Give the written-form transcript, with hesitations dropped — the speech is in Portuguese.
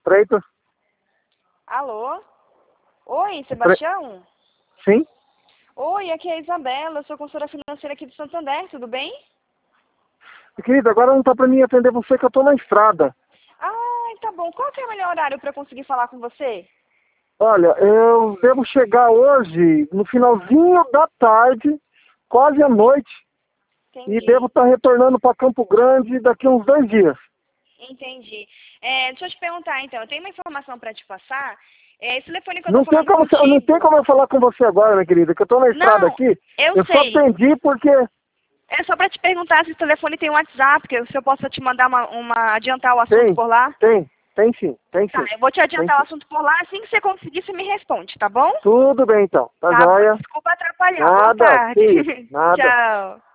Freitas. Alô? Oi, Sebastião? Sim? Oi, aqui é a Isabela, eu sou consultora financeira aqui do Santander, tudo bem? Querida, agora não tá pra mim atender você que eu tô na estrada. Ah, tá bom. Qual que é o melhor horário para eu conseguir falar com você? Olha, eu devo chegar hoje no finalzinho da tarde, quase à noite, e devo Entendi, estar retornando para Campo Grande daqui a uns 2 dias. entendi. Deixa eu te perguntar então, eu tenho uma informação para te passar. Esse telefone que eu tô Não tem falando como, não tem contigo... como eu falar com você agora, minha querida, que eu tô na estrada Não, aqui. eu Eu só sei. atendi porque... É só para te perguntar se o telefone tem WhatsApp, se eu posso te mandar adiantar o assunto Tem, por lá. tem sim, tem Tá, sim, eu vou te tem adiantar o sim. assunto por lá, assim que você conseguir, você me responde, tá bom? Tudo bem então, tá Tá bom, joia? desculpa atrapalhar. Boa Nada, que tarde. isso, nada. Tchau.